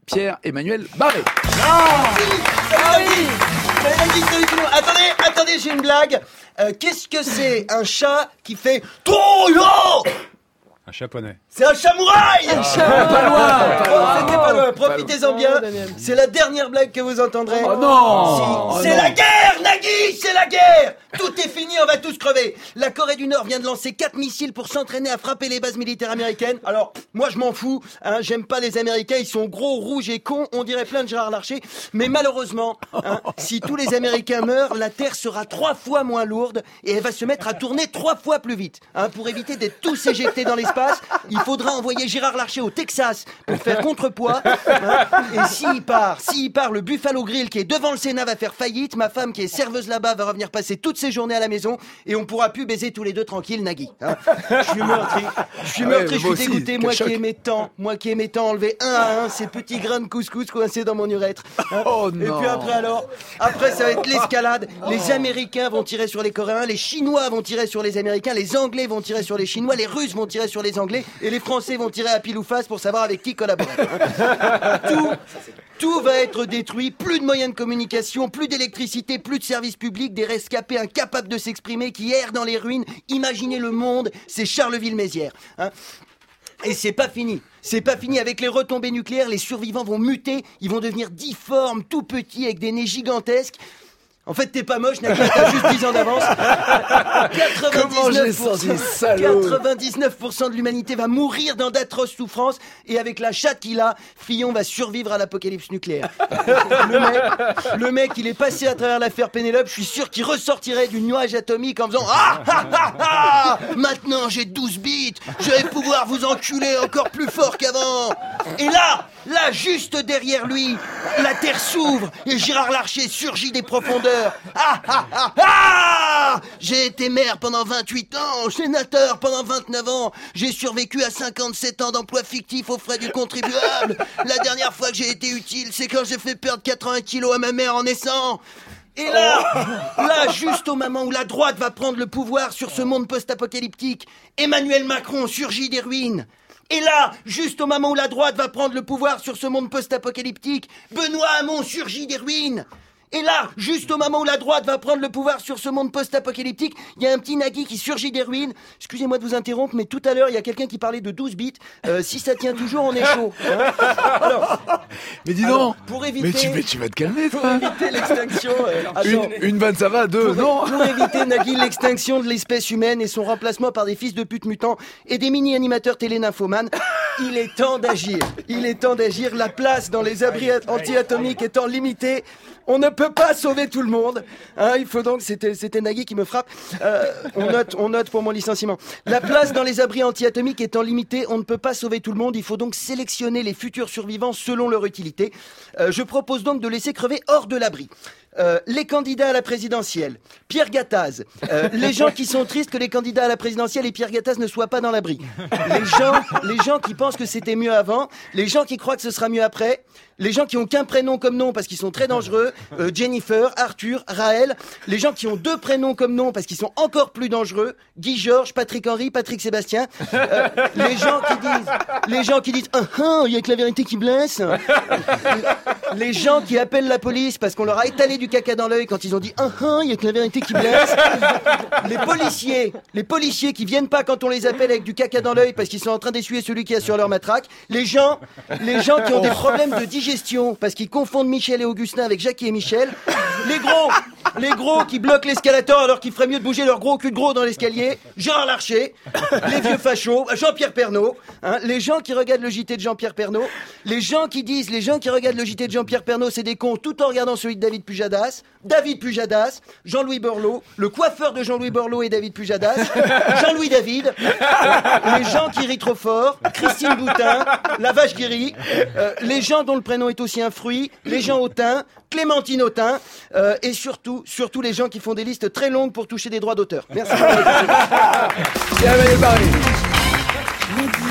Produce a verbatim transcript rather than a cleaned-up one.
Pierre-Emmanuel Barré. Ah oui. Attendez, attendez, j'ai une blague. Euh, qu'est-ce que c'est un chat qui fait Toyo? Un japonais. C'est un chamouraï. Un chat, pas loin, pas loin. C'était pas loin, profitez-en bien. C'est la dernière blague que vous entendrez. Oh non. Si. Oh C'est non. la guerre, Nagui, c'est la guerre. Tout est fini, on va tous crever. La Corée du Nord vient de lancer quatre missiles pour s'entraîner à frapper les bases militaires américaines. Alors, moi je m'en fous, hein, j'aime pas les Américains, ils sont gros, rouges et cons, on dirait plein de Gérard Larcher. Mais malheureusement, hein, si tous les Américains meurent, la Terre sera trois fois moins lourde et elle va se mettre à tourner trois fois plus vite. Hein, pour éviter d'être tous éjectés dans l'espace, il faudra envoyer Gérard Larcher au Texas pour faire contrepoids. Hein, et s'il part, s'il part, le Buffalo Grill qui est devant le Sénat va faire faillite, ma femme qui est serveuse là-bas va revenir passer toutes ses journées à la maison et on pourra plus baiser tous les deux tranquilles, Nagui. Hein. Je suis meurtri, je suis meurtri, Ouais, je moi suis aussi, dégoûté, quel moi choc. qui aimais tant, moi qui aimais tant enlever un à un ces petits grains de couscous coincés dans mon urètre. Hein. Oh et non. puis après alors, après ça va être l'escalade. Les Américains vont tirer sur les Coréens, les Chinois vont tirer sur les Américains, les Anglais vont tirer sur les Chinois, les Russes vont tirer sur les Anglais et les Français vont tirer à pile ou face pour savoir avec qui collaborer. Hein. Tout, tout va être détruit, plus de moyens de communication, plus d'électricité, plus de services publics, des rescapés incapables de s'exprimer qui errent dans les ruines. Imaginez le monde, c'est Charleville-Mézières. Hein. Et c'est pas fini. C'est pas fini. Avec les retombées nucléaires, les survivants vont muter, ils vont devenir difformes, tout petits, avec des nez gigantesques. En fait, t'es pas moche, Nagui, t'as juste dix ans d'avance. Comment je l'ai senti, salaud. quatre-vingt-dix-neuf pour cent de l'humanité va mourir dans d'atroces souffrances et avec la chatte qu'il a, Fillon va survivre à l'apocalypse nucléaire. Le mec, le mec, il est passé à travers l'affaire Pénélope, je suis sûr qu'il ressortirait du nuage atomique en faisant ah ah ah ah. Maintenant j'ai douze bits, je vais pouvoir vous enculer encore plus fort qu'avant. Et là, là, juste derrière lui, la terre s'ouvre et Gérard Larcher surgit des profondeurs. Ah ah ah ah! J'ai été maire pendant vingt-huit ans, sénateur pendant vingt-neuf ans, j'ai survécu à cinquante-sept ans d'emploi fictif aux frais du contribuable. La dernière fois que j'ai été utile, c'est quand j'ai fait perdre quatre-vingts kilos à ma mère en naissant. Et là, là, juste au moment où la droite va prendre le pouvoir sur ce monde post-apocalyptique, Emmanuel Macron surgit des ruines. Et là, juste au moment où la droite va prendre le pouvoir sur ce monde post-apocalyptique, Benoît Hamon surgit des ruines. Et là, juste au moment où la droite va prendre le pouvoir sur ce monde post-apocalyptique, il y a un petit Nagui qui surgit des ruines. Excusez-moi de vous interrompre, mais tout à l'heure, il y a quelqu'un qui parlait de douze bits. Euh, si ça tient toujours, on est chaud. Hein. Alors, Mais dis alors, donc. pour éviter, Mais tu, mais tu vas te calmer, pour toi. éviter l'extinction... euh, Une, attends. une vanne, ça va, deux, Pour, non. pour éviter, Nagui, l'extinction de l'espèce humaine et son remplacement par des fils de pute mutants et des mini-animateurs télé-nymphomanes, il est temps d'agir. Il est temps d'agir. La place dans les abris anti-atomiques étant limitée, on ne peut pas sauver tout le monde. Hein, il faut donc... C'était, c'était Nagui qui me frappe. Euh, on note, on note pour mon licenciement. La place dans les abris anti-atomiques étant limitée, on ne peut pas sauver tout le monde. Il faut donc sélectionner les futurs survivants selon leur utilité. Euh, je propose donc de laisser crever hors de l'abri. Euh, les candidats à la présidentielle, Pierre Gattaz, euh, les gens qui sont tristes que les candidats à la présidentielle et Pierre Gattaz ne soient pas dans l'abri, les gens, les gens qui pensent que c'était mieux avant, les gens qui croient que ce sera mieux après, les gens qui ont qu'un prénom comme nom parce qu'ils sont très dangereux, euh, Jennifer, Arthur, Raël, les gens qui ont deux prénoms comme nom parce qu'ils sont encore plus dangereux, Guy Georges, Patrick Henry, Patrick Sébastien, euh, les gens qui disent, les gens qui disent, ah ah, il y a que la vérité qui blesse, les gens qui appellent la police parce qu'on leur a étalé du caca dans l'œil quand ils ont dit ah ah, il y a que la vérité qui blesse. Les policiers, les policiers qui viennent pas quand on les appelle avec du caca dans l'œil parce qu'ils sont en train d'essuyer celui qui a sur leur matraque. Les gens, les gens qui ont des problèmes de digestion parce qu'ils confondent Michel et Augustin avec Jackie et Michel. Les gros, les gros qui bloquent l'escalator alors qu'il ferait mieux de bouger leur gros cul de gros dans l'escalier. Gérard Larcher, les vieux fachos, Jean-Pierre Pernaut, hein, les gens qui regardent le J T de Jean-Pierre Pernaut, les gens qui disent, les gens qui regardent le J T de Jean-Pierre Pernaut, c'est des cons tout en regardant celui de David Pujadas, David Pujadas, Jean-Louis Borloo, le coiffeur de Jean-Louis Borloo et David Pujadas, Jean-Louis David, euh, les gens qui rient trop fort, Christine Boutin, la vache qui rit, euh, les gens dont le prénom est aussi un fruit, les gens hautains, Clémentine Autain, euh, et surtout, surtout les gens qui font des listes très longues pour toucher des droits d'auteur. Merci. Pierre-Emmanuel Barré.